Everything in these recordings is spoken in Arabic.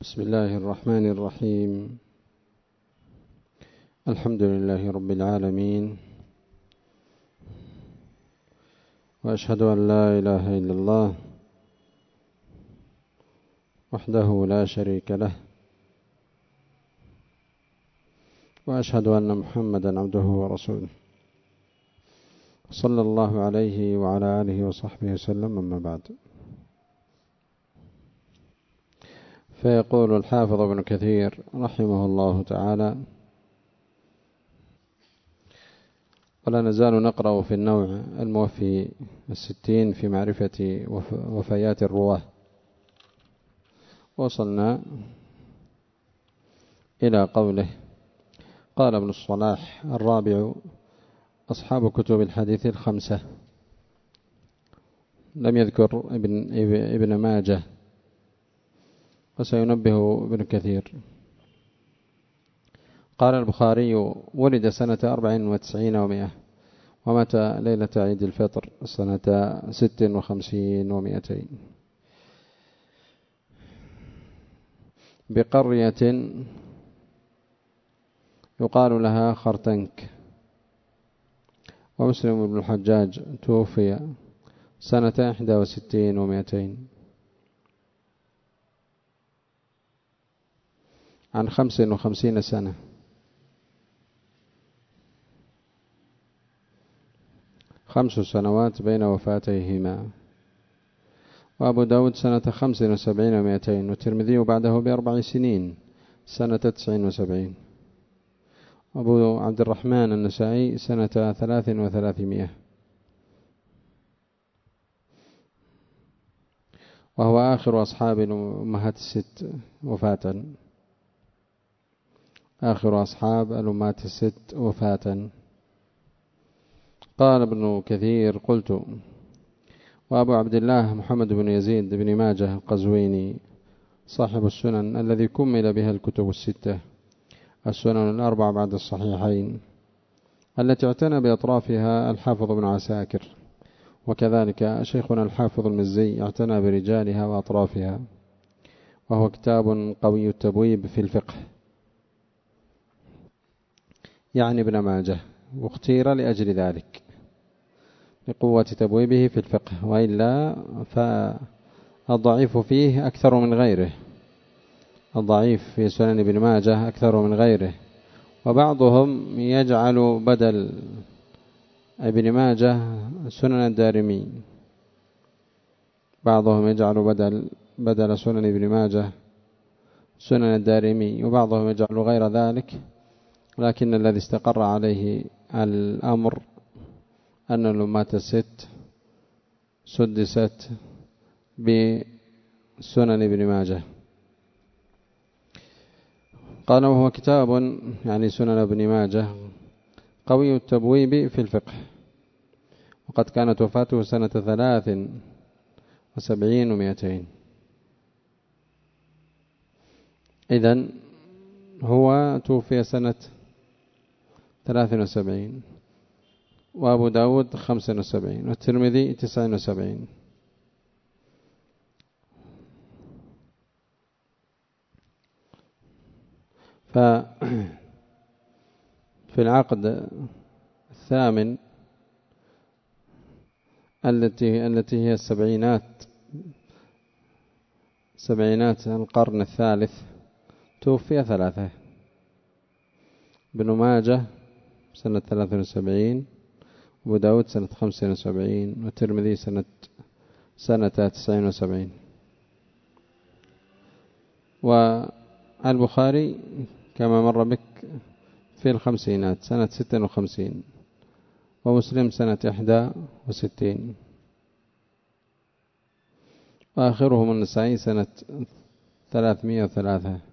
بسم الله الرحمن الرحيم. الحمد لله رب العالمين، وأشهد أن لا إله إلا الله وحده لا شريك له، وأشهد أن محمدا عبده ورسوله، صلى الله عليه وعلى آله وصحبه وسلم. أما بعد، فيقول الحافظ ابن كثير رحمه الله تعالى: ولا نزال نقرأ في النوع الموفي 60 في معرفة وفيات الرواه. وصلنا إلى قوله: قال ابن الصلاح: الرابع أصحاب كتب الحديث الخمسة. لم يذكر ابن ماجه، وسينبه ابن كثير. قال البخاري: ولد سنة 94 و100، ومات ليلة عيد الفطر سنة 56 و200، بقرية يقال لها خرتنك. ومسلم بن الحجاج توفي سنة 61 و200، عن 55 سنة. خمس سنوات بين وفاتيهما. وأبو داود سنة 75 و200، والترمذي بعده ب4 سنين سنة 79. أبو عبد الرحمن النسائي سنة 3300، وهو آخر أصحاب الأمهات الست وفاة. آخر أصحاب الأمهات الست وفاة. قال ابن كثير: قلت: وأبو عبد الله محمد بن يزيد بن ماجه القزويني صاحب السنن الذي كمل بها الكتب الستة، السنن الأربع بعد الصحيحين، التي اعتنى بأطرافها الحافظ بن عساكر، وكذلك شيخنا الحافظ المزي اعتنى برجالها وأطرافها، وهو كتاب قوي التبويب في الفقه، يعني ابن ماجه، واختير لأجل ذلك لقوة تبويبه في الفقه، وإلا فالضعيف فيه أكثر من غيره. الضعيف في سنن ابن ماجه أكثر من غيره. وبعضهم يجعل بدل ابن ماجه سنن الدارمي، بعضهم يجعل بدل سنن ابن ماجه سنن الدارمي، وبعضهم يجعل غير ذلك. لكن الذي استقر عليه الأمر أن الأمهات الست سدست بسنن ابن ماجه. قال: وهو كتاب، يعني سنن ابن ماجه، قوي التبويب في الفقه، وقد كانت وفاته سنة 73 و200. إذن هو توفي سنة 73، وأبو داود 75، والترمذي 79. ففي العقد الثامن التي هي سبعينات القرن الثالث، توفي 3: ابن ماجه سنة 73، أبو داود سنة 75، والترمذي سنة 79. والبخاري كما مر بك في الخمسينات سنة 56، ومسلم سنة 61، وآخرهم النسائي سنة 303.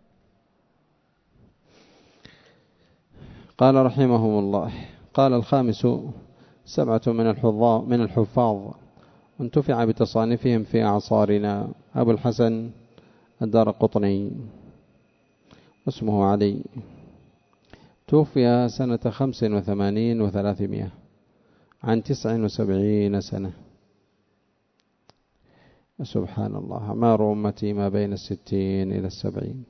قال رحمهم الله: قال الخامس: 7 من الحفاظ انتفع بتصانيفهم في أعصارنا: أبو الحسن الدارقطني، اسمه علي، توفي سنة 85 و300، عن 79 سنة. سبحان الله. أعمار أمتي ما بين 60 إلى 70،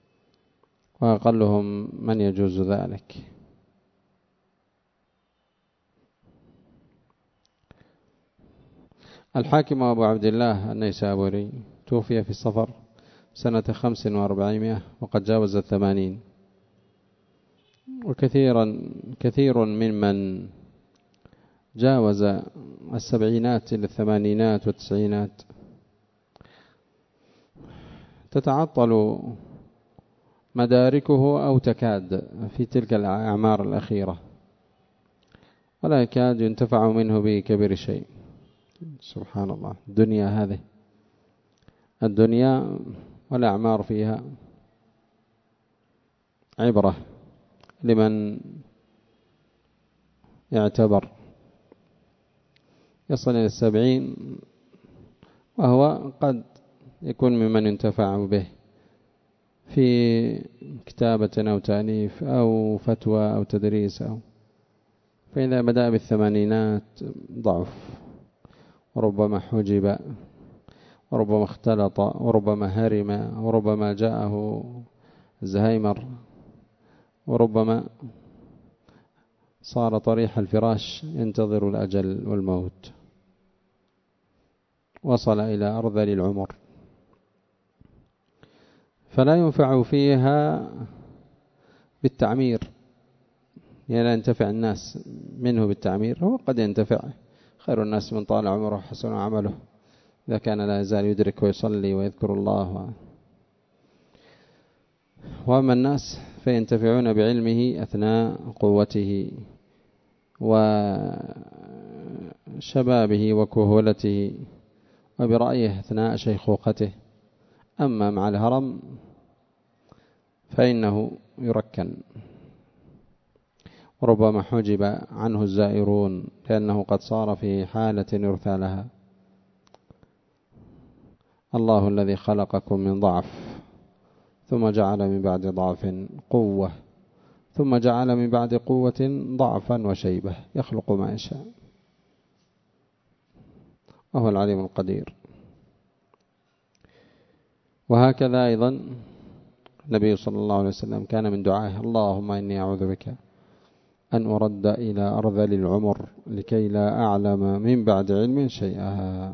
وأقلهم من يجوز ذلك. الحاكم أبو عبد الله النيسابوري توفي في الصفر سنة 45 وقد جاوز 80، كثير ممن جاوز 70 إلى 80 و90 تتعطل مداركه أو تكاد في تلك الأعمار الأخيرة، ولا يكاد ينتفع منه بكبير شيء. سبحان الله. الدنيا هذه، الدنيا والأعمار فيها عبرة لمن يعتبر. يصل إلى 70 وهو قد يكون ممن ينتفع به في كتابة أو تأليف أو فتوى أو تدريس فإذا بدأ بالثمانينات ضعف، وربما حجب، وربما اختلط، وربما هرم، وربما جاءه الزهايمر، وربما صار طريح الفراش ينتظر الأجل والموت، وصل إلى أرذل العمر، فلا ينفع فيها بالتعمير. يعني لا ينتفع الناس منه بالتعمير، هو قد ينتفع. خير الناس من طال عمره وحسن عمله، إذا كان لا يزال يدرك ويصلي ويذكر الله. وأما الناس فينتفعون بعلمه أثناء قوته وشبابه وكهولته، وبرأيه أثناء شيخوخته. أما مع الهرم فإنه يركن، وربما حجب عنه الزائرون لأنه قد صار في حالة يرثى لها. الله الذي خلقكم من ضعف ثم جعل من بعد ضعف قوة ثم جعل من بعد قوة ضعفا وشيبة، يخلق ما يشاء وهو العليم القدير. وهكذا أيضا النبي صلى الله عليه وسلم كان من دعائه: اللهم إني أعوذ بك أن أرد إلى أرذل العمر لكي لا أعلم من بعد علم شيئا.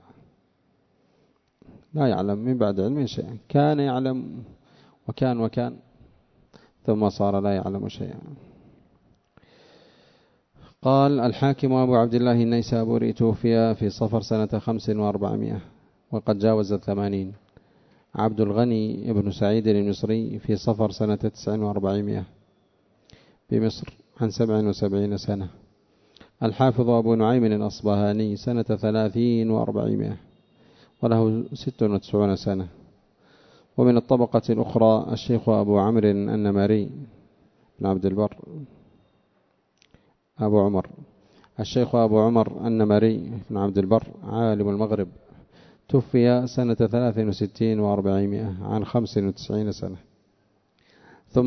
لا يعلم من بعد علم شيئا، كان يعلم وكان ثم صار لا يعلم شيئا. قال الحاكم أبو عبد الله النيسابوري توفي في صفر سنة 45 وقد جاوز 80. عبد الغني ابن سعيد المصري في صفر سنة 49 بمصر عن 77 سنة. الحافظ أبو نعيم الأصبهاني سنة 30 و400 وله 96 سنة. ومن الطبقة الأخرى الشيخ أبو عمرو النمري بن عبد البر أبو عمر، الشيخ أبو عمر النمري بن عبد البر عالم المغرب، توفي سنة 63 و400 عن 95 سنة. ثم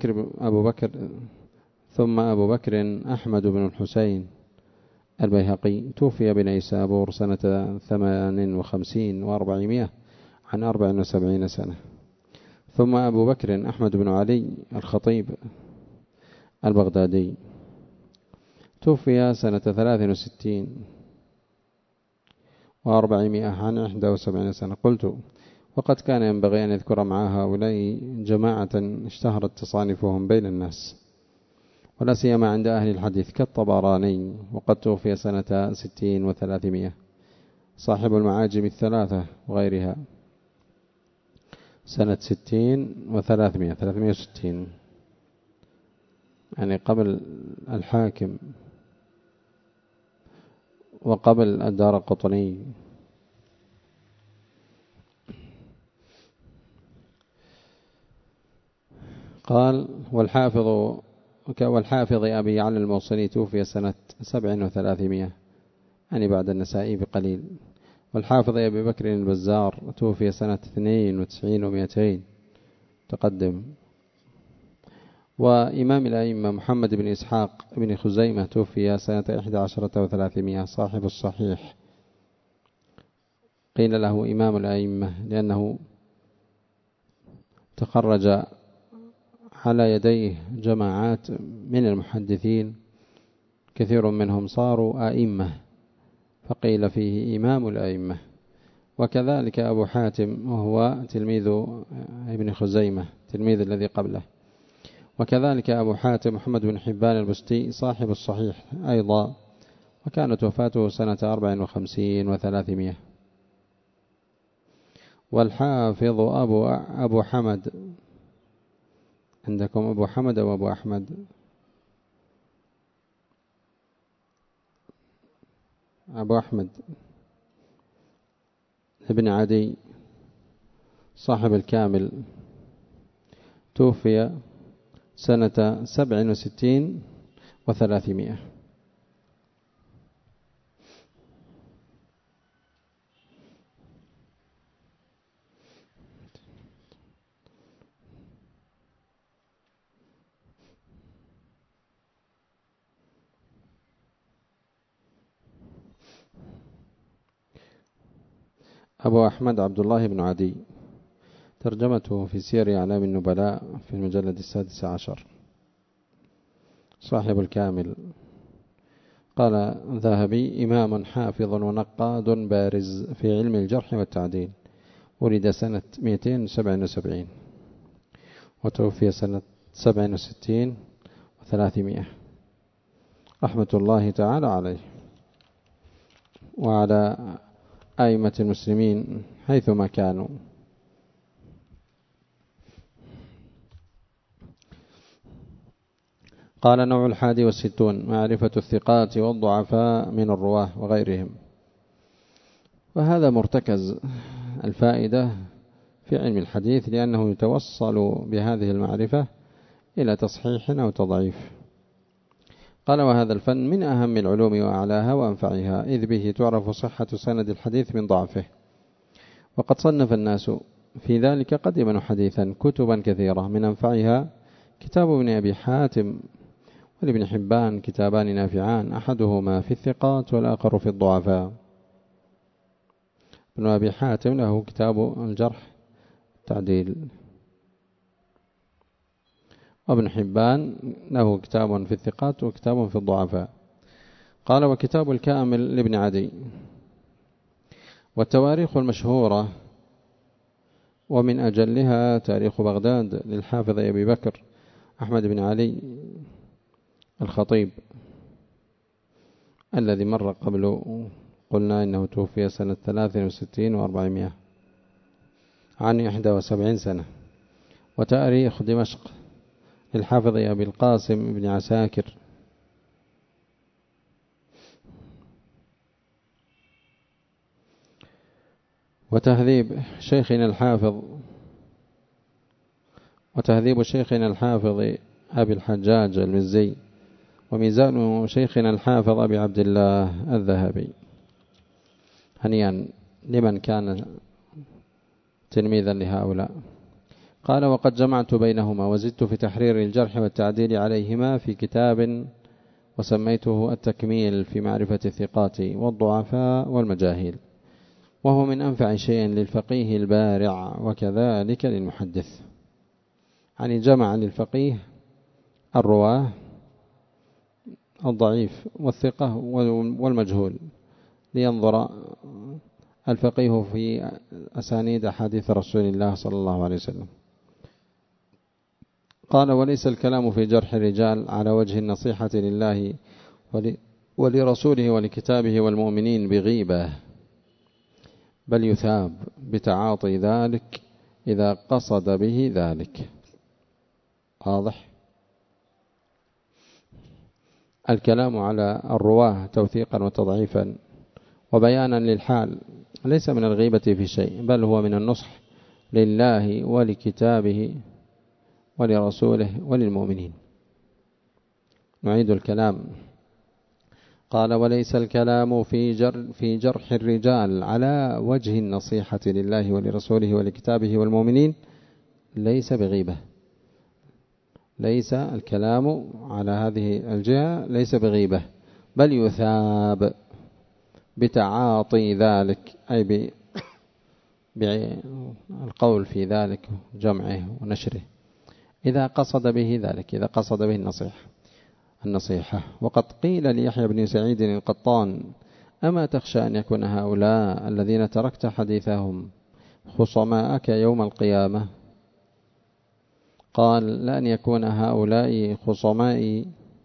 أبو بكر أحمد بن الحسين البيهقي توفي بنيسابور سنة 58 و400 عن 74 سنة. ثم أبو بكر أحمد بن علي الخطيب البغدادي توفي سنة 63 و400 عن 71 سنة. قلت: وقد كان ينبغي أن يذكر مع هؤلاء جماعة اشتهرت تصانيفهم بين الناس، ولا سيما عند أهل الحديث كالطبراني، وقد توفي سنة 60 و300. صاحب المعاجم الثلاثة وغيرها سنة 60 و300، 360، يعني قبل الحاكم وقبل الدارقطني. قال: والحافظ أبي علي الموصلي توفي سنة 7 و300، يعني بعد النسائي بقليل. والحافظ أبي بكر البزار توفي سنة 92 و200 تقدم. وإمام الأئمة محمد بن إسحاق بن خزيمة توفي سنة 11 و300، صاحب الصحيح قيل له إمام الأئمة لأنه تخرج على يديه جماعات من المحدثين كثير منهم صاروا أئمة فقيل فيه إمام الأئمة. وكذلك أبو حاتم وهو تلميذ ابن خزيمة تلميذ الذي قبله. وكذلك أبو حاتم محمد بن حبان البستي صاحب الصحيح أيضا، وكانت وفاته سنة 54 و300. والحافظ أبو حمد، عندكم أبو حمد أو أبو أحمد؟ أبو أحمد ابن عدي صاحب الكامل توفي سنة 67 و300. أبو أحمد عبد الله بن عدي، ترجمته في سير أعلام النبلاء في المجلد 16، صاحب الكامل. قال الذهبي: إمام حافظ ونقاد بارز في علم الجرح والتعديل، ولد سنة 277 وتوفي سنة 67 و300، رحمة الله تعالى عليه وعلى أئمة المسلمين حيثما كانوا. قال: نوع 61: معرفة الثقات والضعفاء من الرواه وغيرهم. وهذا مرتكز الفائدة في علم الحديث، لأنه يتوصل بهذه المعرفة إلى تصحيح أو تضعيف. قال: وهذا الفن من أهم العلوم وأعلاها وأنفعها، إذ به تعرف صحة سند الحديث من ضعفه. وقد صنف الناس في ذلك قديما حديثا كتبا كثيرة، من أنفعها كتاب ابن أبي حاتم ولابن حبان كتابان نافعان، أحدهما في الثقات والآخر في الضعفاء. ابن أبي حاتم له كتاب الجرح التعديل، وابن حبان له كتاب في الثقات وكتاب في الضعفاء. قال: وكتاب الكامل لابن عدي. والتواريخ المشهورة ومن أجلها تاريخ بغداد للحافظ أبي بكر أحمد بن علي الخطيب، الذي مر قبل قلنا إنه توفي سنة 63 و400 عن 71 سنة. وتاريخ دمشق للحافظ أبي القاسم بن عساكر. وتهذيب شيخنا الحافظ أبي الحجاج المزي. وميزان شيخنا الحافظ أبي عبد الله الذهبي. هنيئا لمن كان تلميذا لهؤلاء. قال: وقد جمعت بينهما وزدت في تحرير الجرح والتعديل عليهما في كتاب وسميته التكميل في معرفة الثقات والضعفاء والمجاهيل، وهو من أنفع شيء للفقيه البارع وكذلك للمحدث. يعني جمع للفقيه الرواه الضعيف والثقة والمجهول، لينظر الفقيه في أسانيد حديث رسول الله صلى الله عليه وسلم. قال: وليس الكلام في جرح الرجال على وجه النصيحة لله ولرسوله ولكتابه والمؤمنين بغيبة، بل يثاب بتعاطي ذلك إذا قصد به ذلك. واضح؟ الكلام على الرواه توثيقا وتضعيفا وبيانا للحال ليس من الغيبة في شيء، بل هو من النصح لله ولكتابه ولرسوله وللمؤمنين. نعيد الكلام. قال: وليس الكلام في جرح الرجال على وجه النصيحة لله ولرسوله ولكتابه والمؤمنين ليس بغيبة. ليس الكلام على هذه الجهة ليس بغيبة، بل يثاب بتعاطي ذلك، أي بالقول في ذلك جمعه ونشره إذا قصد به ذلك، إذا قصد به النصيحة. وقد قيل ليحيى بن سعيد القطان: أما تخشى أن يكون هؤلاء الذين تركت حديثهم خصماءك يوم القيامة؟ قال: لأن يكون هؤلاء خصمائي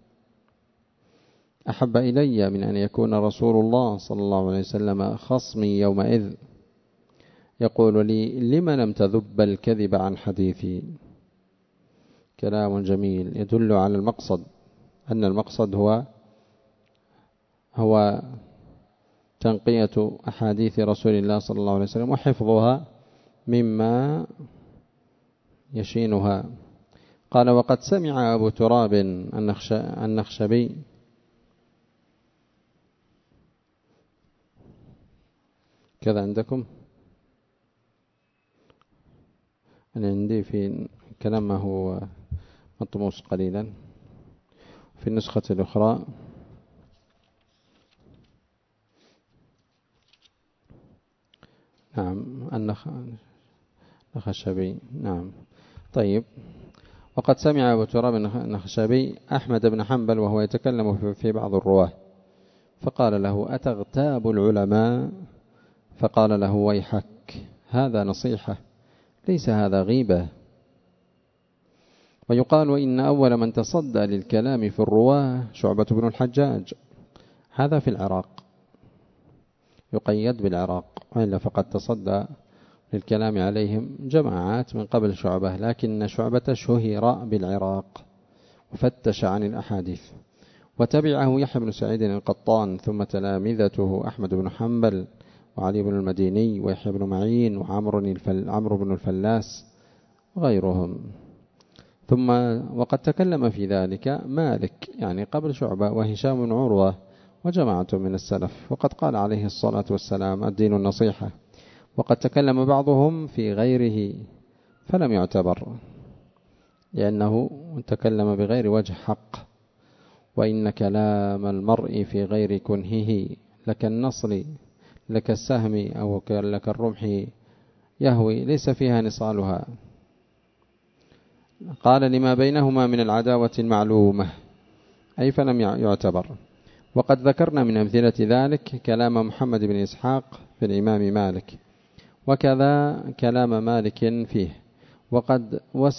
أحب إلي من أن يكون رسول الله صلى الله عليه وسلم خصمي يومئذ يقول لي: لم لم تذب الكذب عن حديثي. كلام جميل يدل على المقصد، أن المقصد هو تنقية أحاديث رسول الله صلى الله عليه وسلم وحفظها مما يشينها. قال: وقد سمع أبو تراب النخشبي كذا عندكم؟ أنا عندي في كلام ما هو مطموس قليلا في النسخة الأخرى. نعم النخشبي. نعم. طيب. وقد سمع أبو تراب النخشبي أحمد بن حنبل وهو يتكلم في بعض الرواه، فقال له: أتغتاب العلماء؟ فقال له: ويحك، هذا نصيحة، ليس هذا غيبة. ويقال: إن أول من تصدى للكلام في الرواه شعبة بن الحجاج، هذا في العراق، يقيد بالعراق، وإلا فقد تصدى للكلام عليهم جماعات من قبل شعبة، لكن شعبة شهر بالعراق وفتش عن الأحاديث. وتبعه يحيى بن سعيد القطان، ثم تلامذته أحمد بن حنبل وعلي بن المديني ويحيى بن معين وعمرو بن الفلاس وغيرهم. ثم وقد تكلم في ذلك مالك يعني قبل شعبة وهشام بن عروة وجماعة من السلف، وقد قال عليه الصلاة والسلام: الدين النصيحة. وقد تكلم بعضهم في غيره فلم يعتبر، لأنه تكلم بغير وجه حق. وإن كلام المرء في غير كنهه لك النصل لك السهم أو لك الرمح يهوي ليس فيها نصالها. قال: لما بينهما من العداوة المعلومة، أي فلم يعتبر. وقد ذكرنا من أمثلة ذلك كلام محمد بن إسحاق في الإمام مالك، وكذا كلام مالك فيه. وقد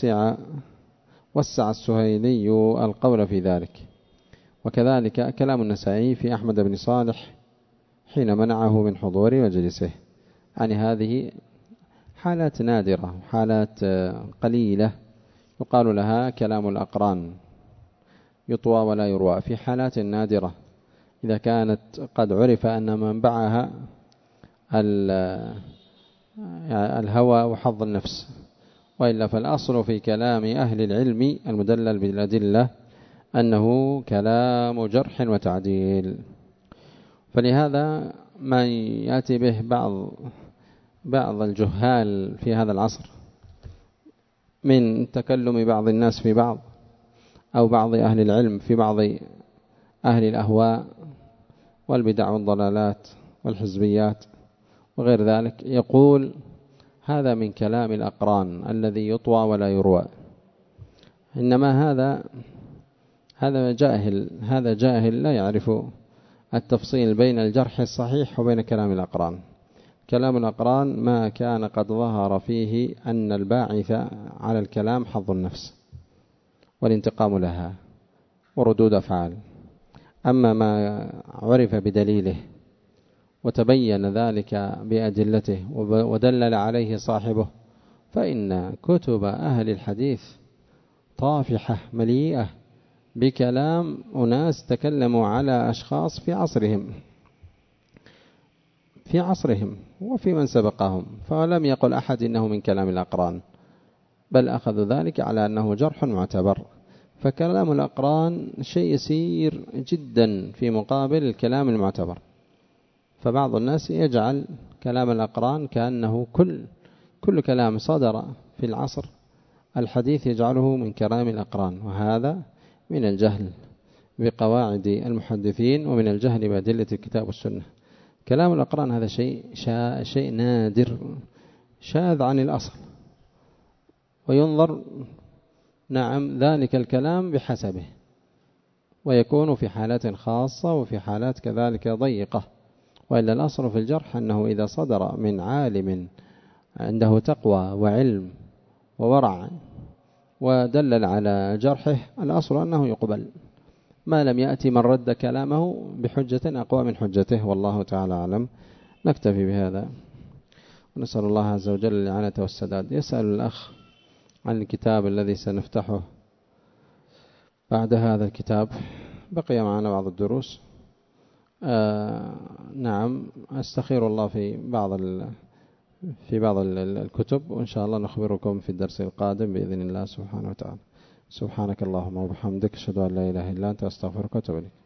وسع السهيلي القول في ذلك. وكذلك كلام النسائي في أحمد بن صالح حين منعه من حضور مجلسه. يعني هذه حالات نادرة، حالات قليلة يقال لها كلام الأقران، يطوى ولا يروى في حالات نادرة، إذا كانت قد عرف أن منبعها الهوى وحظ النفس. وإلا فالأصل في كلام أهل العلم المدلل بالأدلة أنه كلام جرح وتعديل. فلهذا ما يأتي به بعض الجهال في هذا العصر من تكلم بعض الناس في بعض، أو بعض أهل العلم في بعض أهل الأهواء والبدع والضلالات والحزبيات وغير ذلك، يقول: هذا من كلام الأقران الذي يطوى ولا يروى. إنما هذا جاهل لا يعرف التفصيل بين الجرح الصحيح وبين كلام الأقران. كلام الأقران ما كان قد ظهر فيه أن الباعث على الكلام حظ النفس والانتقام لها وردود أفعال. أما ما عرف بدليله وتبين ذلك بأدلته ودلل عليه صاحبه، فإن كتب أهل الحديث طافحة مليئة بكلام أناس تكلموا على أشخاص في عصرهم وفي من سبقهم، فلم يقل أحد إنه من كلام الأقران، بل أخذوا ذلك على أنه جرح معتبر. فكلام الأقران شيء يسير جدا في مقابل الكلام المعتبر. فبعض الناس يجعل كلام الأقران كأنه كل كلام صدر في العصر الحديث يجعله من كلام الأقران، وهذا من الجهل بقواعد المحدثين ومن الجهل بأدلة الكتاب والسنة. كلام الأقران هذا شيء نادر شاذ عن الأصل، وينظر نعم ذلك الكلام بحسبه، ويكون في حالات خاصة وفي حالات كذلك ضيقة. وإلا الأصل في الجرح أنه إذا صدر من عالم عنده تقوى وعلم وورع ودلل على جرحه، الأصل أنه يقبل، ما لم يأتي من رد كلامه بحجة أقوى من حجته، والله تعالى أعلم. نكتفي بهذا، ونسأل الله عز وجل الإعانة والسداد. يسأل الأخ عن الكتاب الذي سنفتحه بعد هذا الكتاب، بقي معنا بعض الدروس. نعم، أستخير الله في بعض الكتب، وإن شاء الله نخبركم في الدرس القادم بإذن الله سبحانه وتعالى. سبحانك اللهم وبحمدك، أشهد أن لا إله إلا أنت، أستغفرك وأتوب إليك.